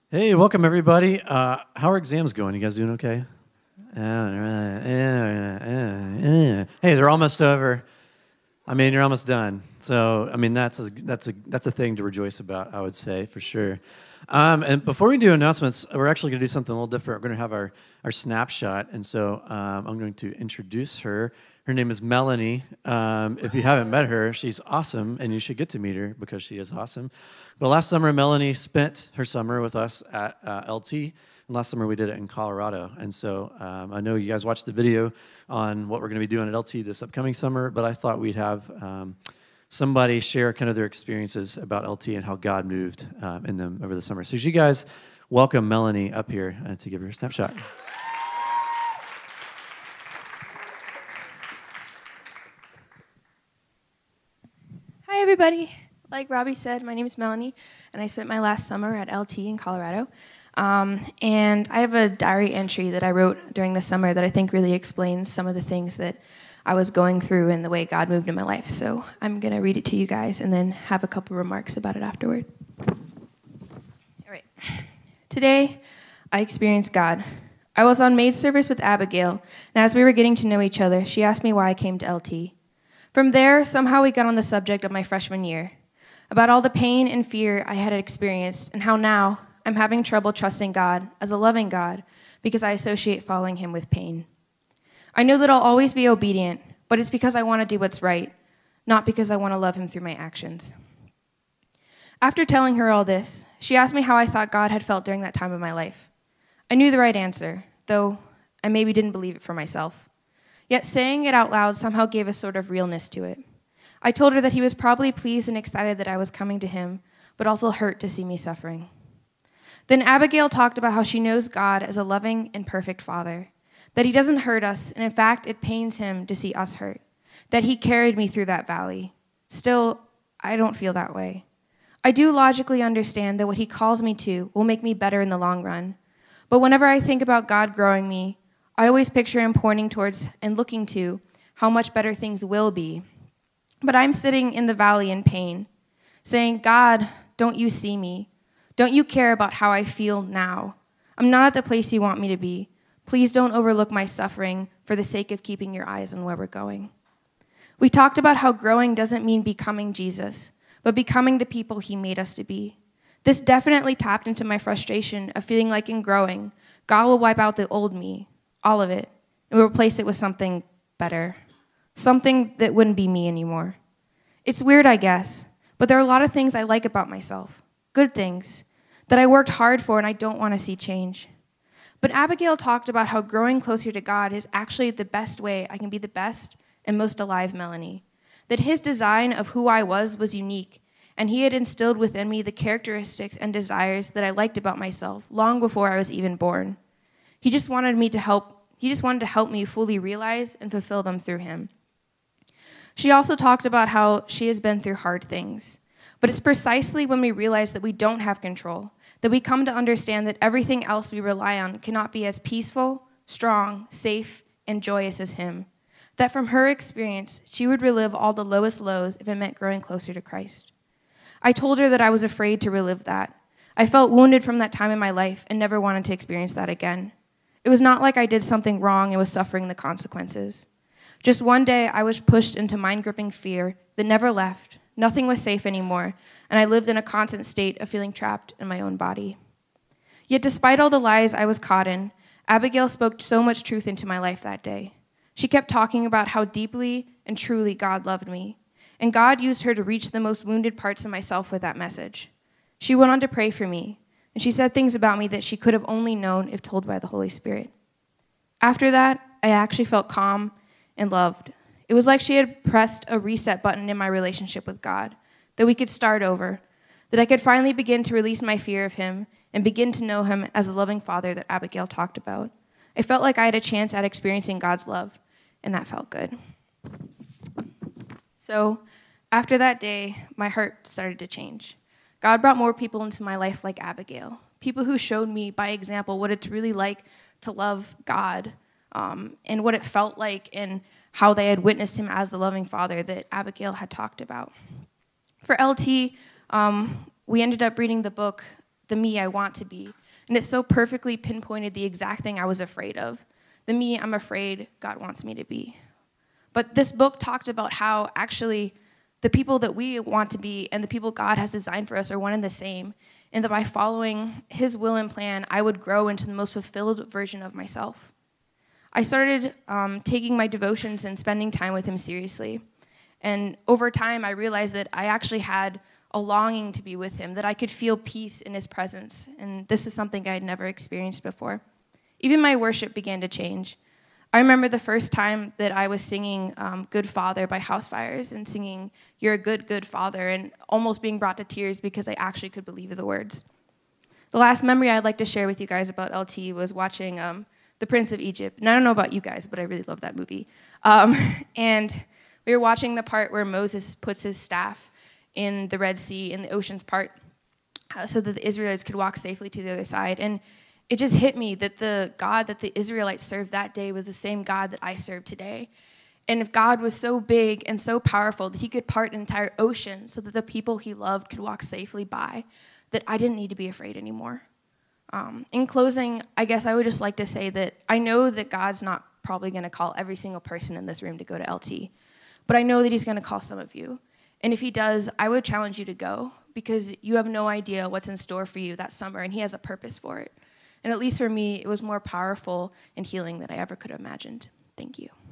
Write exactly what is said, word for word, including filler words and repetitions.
Hey, welcome everybody. Uh, how are exams going? You guys doing okay? Uh, Hey, they're almost over. I mean, you're almost done. So, I mean, that's a, that's a that's a thing to rejoice about, I would say, for sure. Um, and before we do announcements, we're actually going to do something a little different. We're going to have our, our snapshot. And so um, I'm going to introduce her. Her name is Melanie. Um, if you haven't met her, she's awesome, and you should get to meet her because she is awesome. But last summer, Melanie spent her summer with us at uh, L T. And last summer, we did it in Colorado. And so um, I know you guys watched the video on what we're going to be doing at L T this upcoming summer, but I thought we'd have um, somebody share kind of their experiences about L T and how God moved um, in them over the summer. So as you guys welcome Melanie up here uh, to give her a snapshot. Hi, everybody. Like Robbie said, my name is Melanie, and I spent my last summer at L T in Colorado. Um, and I have a diary entry that I wrote during the summer that I think really explains some of the things that I was going through and the way God moved in my life. So I'm going to read it to you guys and then have a couple remarks about it afterward. All right. Today, I experienced God. I was on maid service with Abigail, and as we were getting to know each other, she asked me why I came to L T. From there, somehow we got on the subject of my freshman year, about all the pain and fear I had experienced and how now I'm having trouble trusting God as a loving God because I associate following him with pain. I know that I'll always be obedient, but it's because I want to do what's right, not because I want to love him through my actions. After telling her all this, she asked me how I thought God had felt during that time of my life. I knew the right answer, though I maybe didn't believe it for myself. Yet saying it out loud somehow gave a sort of realness to it. I told her that he was probably pleased and excited that I was coming to him, but also hurt to see me suffering. Then Abigail talked about how she knows God as a loving and perfect father, that he doesn't hurt us, and in fact, it pains him to see us hurt, that he carried me through that valley. Still, I don't feel that way. I do logically understand that what he calls me to will make me better in the long run, but whenever I think about God growing me, I always picture him pointing towards and looking to how much better things will be. But I'm sitting in the valley in pain, saying, God, don't you see me? Don't you care about how I feel now? I'm not at the place you want me to be. Please don't overlook my suffering for the sake of keeping your eyes on where we're going. We talked about how growing doesn't mean becoming Jesus, but becoming the people he made us to be. This definitely tapped into my frustration of feeling like in growing, God will wipe out the old me, all of it, and replace it with something better, something that wouldn't be me anymore. It's weird, I guess, but there are a lot of things I like about myself, good things, that I worked hard for and I don't want to see change. But Abigail talked about how growing closer to God is actually the best way I can be the best and most alive Melanie, that his design of who I was was unique, and he had instilled within me the characteristics and desires that I liked about myself long before I was even born. He just wanted me to help, he just wanted to help me fully realize and fulfill them through him. She also talked about how she has been through hard things, but it's precisely when we realize that we don't have control that we come to understand that everything else we rely on cannot be as peaceful, strong, safe, and joyous as him. That from her experience, she would relive all the lowest lows if it meant growing closer to Christ. I told her that I was afraid to relive that. I felt wounded from that time in my life and never wanted to experience that again. It was not like I did something wrong and was suffering the consequences. Just one day, I was pushed into mind-gripping fear that never left. Nothing was safe anymore, and I lived in a constant state of feeling trapped in my own body. Yet despite all the lies I was caught in, Abigail spoke so much truth into my life that day. She kept talking about how deeply and truly God loved me, and God used her to reach the most wounded parts of myself with that message. She went on to pray for me, and she said things about me that she could have only known if told by the Holy Spirit. After that, I actually felt calm and loved. It was like she had pressed a reset button in my relationship with God, that we could start over, that I could finally begin to release my fear of him and begin to know him as a loving father that Abigail talked about. I felt like I had a chance at experiencing God's love, and that felt good. So after that day, my heart started to change. God brought more people into my life like Abigail, people who showed me by example what it's really like to love God, um, and what it felt like and how they had witnessed him as the loving father that Abigail had talked about. For L T, um, we ended up reading the book the me I want to be. And it so perfectly pinpointed the exact thing I was afraid of, the me I'm afraid God wants me to be. But this book talked about how actually the people that we want to be and the people God has designed for us are one and the same, and that by following his will and plan, I would grow into the most fulfilled version of myself. I started um, taking my devotions and spending time with him seriously. And over time, I realized that I actually had a longing to be with him, that I could feel peace in his presence. And this is something I had never experienced before. Even my worship began to change. I remember the first time that I was singing um, Good Father by Housefires and singing You're a Good, Good Father, and almost being brought to tears because I actually could believe the words. The last memory I'd like to share with you guys about L T was watching um, The Prince of Egypt. And I don't know about you guys, but I really love that movie. Um, and we were watching the part where Moses puts his staff in the Red Sea, in the ocean's part, uh, so that the Israelites could walk safely to the other side. And it just hit me that the God that the Israelites served that day was the same God that I serve today. And if God was so big and so powerful that he could part an entire ocean so that the people he loved could walk safely by, that I didn't need to be afraid anymore. Um, in closing, I guess I would just like to say that I know that God's not probably going to call every single person in this room to go to L T, but I know that he's going to call some of you. And if he does, I would challenge you to go, because you have no idea what's in store for you that summer, and he has a purpose for it. And at least for me, it was more powerful and healing than I ever could have imagined. Thank you.